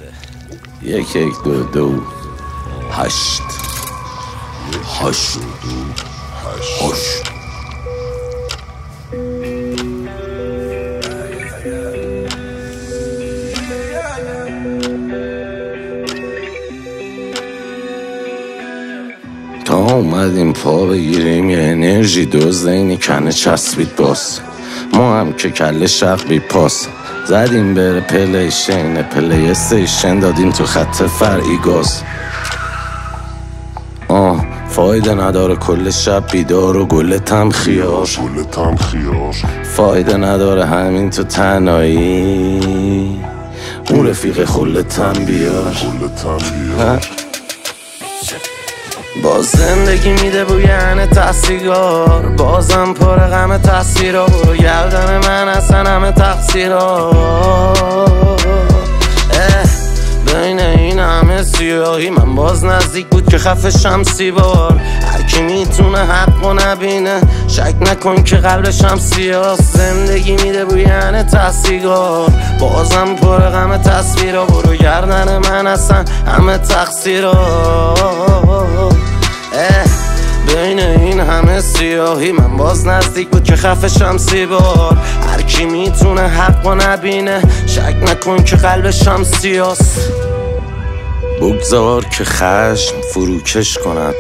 1 1 2 2 8 8 8 تا اومدیم پا بگیریم یه انرژی دزد اینی کنه چسبید باز ما هم که کله شق بی پاس زدیم بره پلیشن پلی استیشن دادیم تو خط فرعی گاز فایده نداره کل شب بیدار و گل تم خیار فایده نداره همین تو تنهایی اون رفیق خلتم بیار باز زندگی میده بوی انت سیگار بازم پر غم تصویرها برو گردن من اصلا همه تقصیرها بین این همه سیاهی من باز نزدیک بود که خفه شمسی بار هرکی میتونه حق و نبینه شک نکن که قلبشم سیاست زندگی میده بوی انت سیگار بازم پر غم تصویرها برو گردن من اصلا همه تقصیرها بین این همه سیاهی من باز نزدیک بود که خفه شمسی بار هرکی میتونه حق و نبینه شک نکن که قلبشم سیاست بگذار که خشم فروکش کند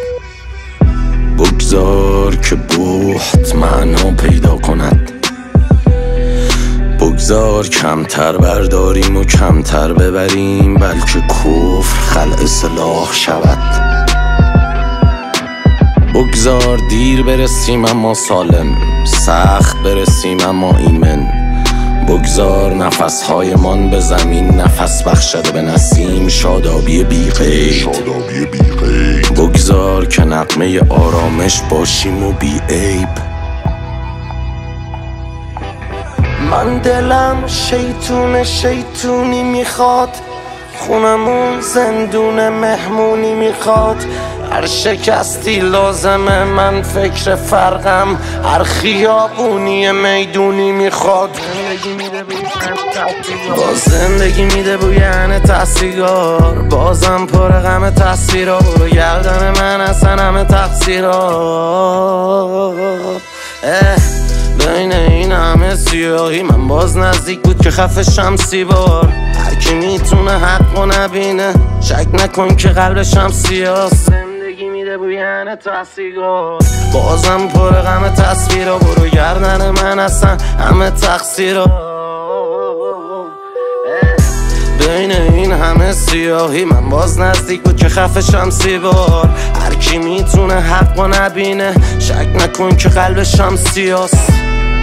بگذار که بحت معنا پیدا کند بگذار کمتر برداریم و کمتر ببریم بلکه کفر خلع سلاح شود بگذار دیر برسیم اما سالم سخت برسیم اما ایمن بگذار نفسهایمان به زمین نفس بخشد به نسیم شادابی بی قید بگذار که نغمه آرامش باشیم و بی عیب من دلم شیطونی میخواد خونمون زندون مهمونی میخواد هر شکستی لازمه من فکر فرقم هر خیابونی میدونی میخواد باز زندگی میده بوی انت سیگار بازم پر غم تصویرها برو گردن من اصلا همه تقصیرها بین این همه سیاهی من باز نزدیک بود که خفه شمسی بار هرکی میتونه حق و نبینه شک نکن که قلبشم سیاست بوی انت سیگار بازم پر غم تصویرها برو گردن من اصلا همه تقصیرها بین این همه سیاهی من باز نزدیک بود که خفه شمسی بار هرکی میتونه حق و نبینه شک نکن که قلبشم سیاست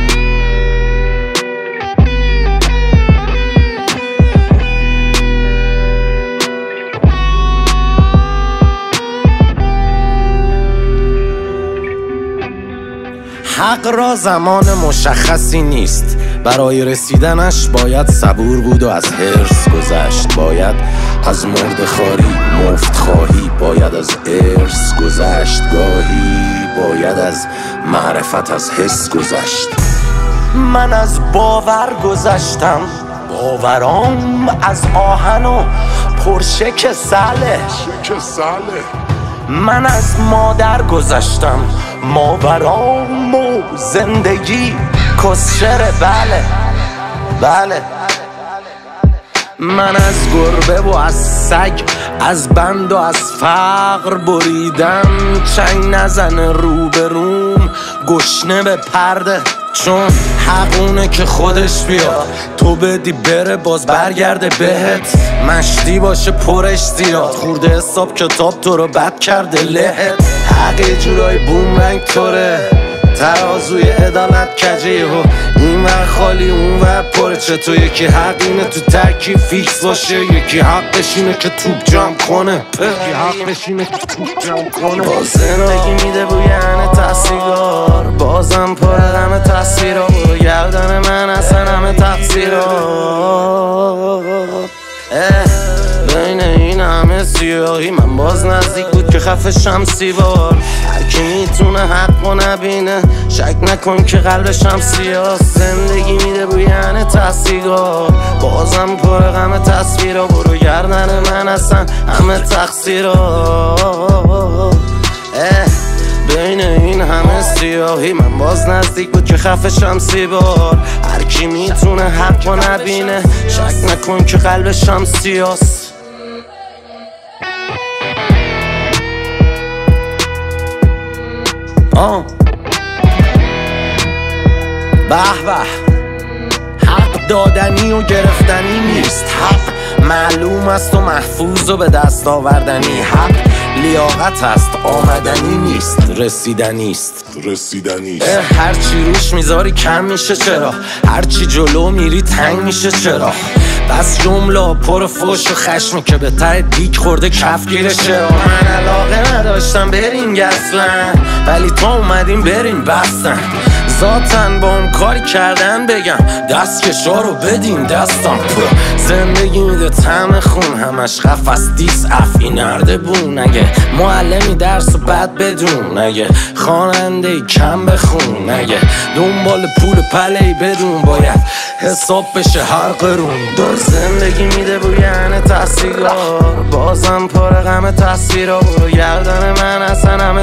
حق را زمان مشخصی نیست برای رسیدنش باید صبور بود و از حرص گذشت باید از مرد خاری مفت خواهی باید از ارث گذشت گاهی باید از معرفت از حس گذشت من از باور گذشتم باورام از آهن و پرشک سله من از مادر گذشتم ماورام و زندگی کسشره بله من از گربه و از سگ از بند و از فقر بریدم چنگ نزنه روبروم گشنه به پرده چون حقونه که خودش بیاد تو بدی بره باز برگرده بهت مشتی باشه پرش زیاد خورده حساب کتاب تو رو بد کرده لهت حق یه جورای بومرنگ طوره ترازوی عدالت کجه و این ور خالی اون ور پره چطور یکی حق اینه تو ترکیب فیکس باشه یکی حقش اینه که توپ جمع کنه باز زندگی میده بوی انت سیگار بازم پر غم تصویرها برو گردن من اصلا همه تقصیرها بین این همه سیاهی من باز نزدیک بود که که خفه شمسی بار. هر کی میتونه حق و نبینه شک نکن که قلبش هم سیاست. زندگی میده بویان تحصیلات بازم پر غم تصویرها. برو گردن من اصلا همه تقصیرها. بین این همه سیاهی من باز نزدیک بود که خفه شمسی بار. هر کی میتونه حق و نبینه شک نکن که قلبش هم سیاست. به به، حق دادنی و گرفتنی نیست. حق معلوم است و محفوظ و به دست آوردنی. حق لیاقت است آمدنی نیست رسیدنی است. هرچی روش میذاری کم میشه چرا؟ هرچی جلو میری تنگ میشه چرا؟ بس جمله پر فوش و خشمی که به ته دیگ خورده کفگیره چرا؟ من علاقه نداشتم بریم اصلا ولی تو اومدیم بریم بستن. ذاتن با اون کاری کردن بگم دستکشا رو بدین دستم. زندگی میده طعم خون همش قفس دیس افی نرده بون. اگه معلمی درس بد بدون، اگه خواننده کم بخون، اگه دنبال پول پلهی بدون باید حساب بشه هر قرون. دور زندگی میده بویان تحصیلات بازم پر غم تصویرها. برو گردن من اصلا همه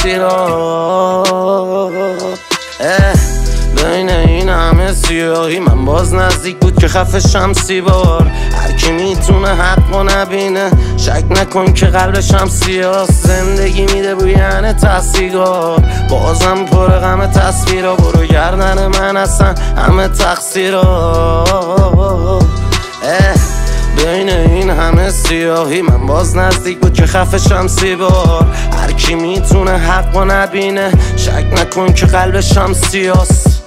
تقصیرات. بین این همه سیاهی من باز نزدیک بود که خفه شمسی بار. هر کی میتونه حق و نبینه شک نکن که قلبش هم سیاست. زندگی میده بویان تحصیلات بازم پر غم تصویرها. برو گردن من اصلا همه تقصیرات. بین این همه سیاهی من باز نزدیک بود که خفه شمسی بار. هر کی میتونه حق و نبینه شک نکن که قلبش هم سیاست.